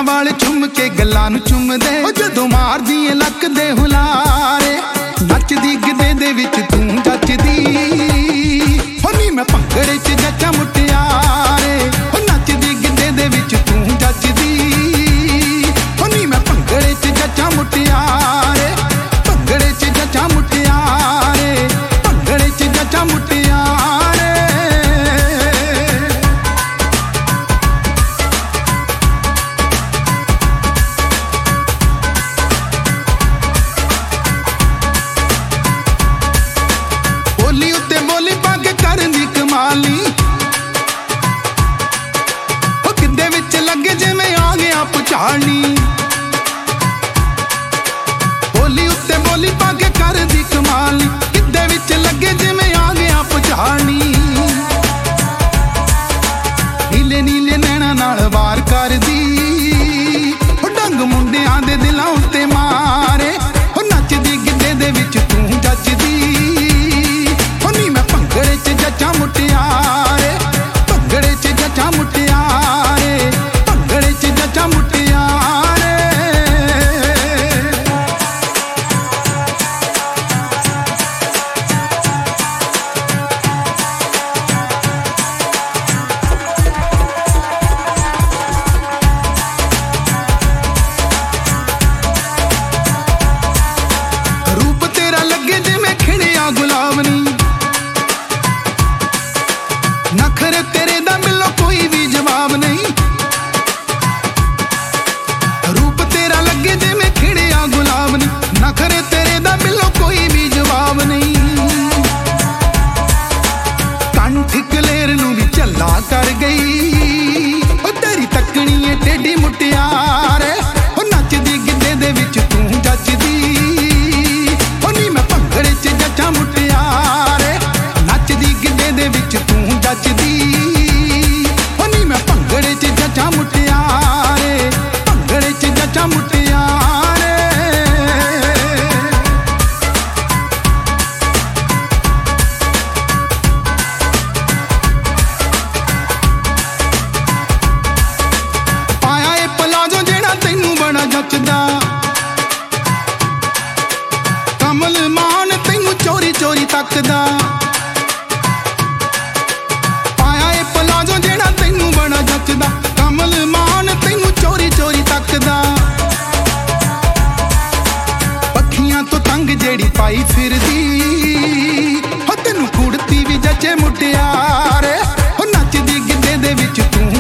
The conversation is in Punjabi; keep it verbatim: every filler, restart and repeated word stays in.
ਅੱਖਾਂ ਵਾਲੇ ਚੁੰਮ ਕੇ ਗੱਲਾਂ ਨੂੰ ਚੁੰਮਦੇ ਜਦੋਂ ਮਾਰਦੀ ਏ ਲੱਕ ਦੇ ਹੁਲਾਰੇ ਨੱਚਦੀ ਗਿੱਧੇ ਦੇ ਵਿੱਚ ਤੂੰ ਜੱਚਦੀ ਹੋ ਨੀ ਮੈਂ ਭੰਗੜੇ 'ਚ ਜੱਚਾਂ ਮੁਟਿਆਰੇ ਹੋ ਨੱਚਦੀ ਗਿੱਧੇ ਦੇ ਵਿੱਚ ਤੂੰ ਜੱਚਦੀ ਹੋ ਨੀ ਮੈਂ ਭੰਗੜੇ 'ਚ ਜੱਚਾਂ ਮੁਟਿਆਰੇ ਭੰਗੜੇ 'ਚ ਜੱਚਾਂ ਮੁਟਿਆਰੇ ਭੰਗੜੇ 'ਚ ਜੱਚਾਂ ਮੁਟਿਆਰੇ ਬੋਲੀ ਉੱਤੇ ਬੋਲੀ ਪਾ ਕੇ ਕਰਨ ਦੀ ਕਮਾਲੀ ਉਹ ਗਿੱਧੇ ਵਿੱਚ ਲੱਗੇ ਜਿਵੇਂ ਆ ਗਿਆ ਪੁਚਾਲਣੀ ਬੋਲੀ ਉੱਤੇ ਬੋਲੀ ਪਾ ਕੇ ਕਰਨ ਦੀ ਕਮਾਲੀ ਗਿੱਧੇ ਵਿੱਚ ਲੱਗੇ ਜਿਵੇਂ ਆ ਗਿਆ ਪੁਚਾਲਣੀ ਨੀਲੇ ਨੀਲੇ ਨੈਣਾ ਨਾਲ ਵਾਰ ਕਰਦੀ ਉਹ ਡੰਗ ਮੁੰਡਿਆਂ ਦੇ ਦਿਲਾਂ ਉੱਤੇ ਮਾਰੇ ਉਹ ਨੱਚਦੀ ਗਿੱਧੇ ਦੇ ਵਿੱਚ ਤੂੰ ਜੱਚਦੀ ਭੰਗੜੇ 'ਚ ਜੱਚਾਂ ਮੁਟਿਆਰੇ ਭੰਗੜੇ 'ਚ ਜੱਚਾਂ ਮੁਟਿਆਰੇ ਭੰਗੜੇ 'ਚ ਜੱਚਾਂ ਮੁਟਿਆਰੇ ਰੂਪ ਤੇਰਾ ਲੱਗੇ ਜਿਵੇਂ ਖਿੜਿਆ ਗੁਲਾਬ ਨੀ ਨਖਰੇ ਤੇਰੇ ਦਾ ਮਿਲੋ ਕੋਈ ਵੀ ਜਵਾਬ ਨਹੀਂ ਰੂਪ ਤੇਰਾ ਲੱਗੇ ਜਿਵੇਂ ਖਿੜਿਆ ਗੁਲਾਬ ਨੀ ਨਖਰੇ ਤੇਰੇ ਦਾ ਮਿਲੋ ਕੋਈ ਵੀ ਜਵਾਬ ਨਹੀਂ ਕੰਠ ਕਲੇਰ ਨੂੰ ਵੀ ਝੱਲਾ ਕਰ ਗਈ ਉਹ ਤੇਰੀ ਤੱਕਣੀ ਏ ਟੇਢੀ ਮੁਟਿਆਰੇ ਉਹ ਨੱਚਦੀ ਗਿੱਧੇ ਦੇ ਵਿੱਚ ਤੂੰ ਜੱਚਦੀ ਉਹ ਨੀ ਮੈਂ ਭੰਗੜੇ 'ਚ ਜੱਚਾਂ ਮੁਟਿਆਰੇ ਨੱਚਦੀ ਗਿੱਧੇ ਦੇ ਵਿੱਚ ਤੂੰ ਜੱਚਦੀ ਹੋ ਨੀ ਮੈਂ ਭੰਗੜੇ 'ਚ ਜੱਚਾਂ ਮੁਟਿਆਰੇ ਭੰਗੜੇ 'ਚ ਜੱਚਾਂ ਮੁਟਿਆਰੇ ਪਾਇਆ ਏ ਪਲਾਜੋ ਜਿਹੜਾ ਤੈਨੂੰ ਬੜਾ ਜੱਚਦਾ ਕਮਲ ਮਾਨ ਤੈਨੂੰ ਚੋਰੀ ਚੋਰੀ ਤੱਕਦਾ ਪਲਾਜੋ ਜਿਹੜਾ ਤੈਨੂੰ ਬੜਾ ਜੱਚਦਾ ਕਮਲ ਮਾਨ ਤੈਨੂੰ ਚੋਰੀ ਚੋਰੀ ਤੱਕਦਾ ਪੱਖੀਆਂ ਤੋਂ ਤੰਗ ਜਿਹੜੀ ਪਾਈ ਫਿਰਦੀ ਹੋ ਤੈਨੂੰ ਕੁੜਤੀ ਵੀ ਜੱਚੇ ਮੁਟਿਆਰੇ ਹੋ ਨੱਚਦੀ ਗਿੱਧੇ ਦੇ ਵਿੱਚ ਤੂੰ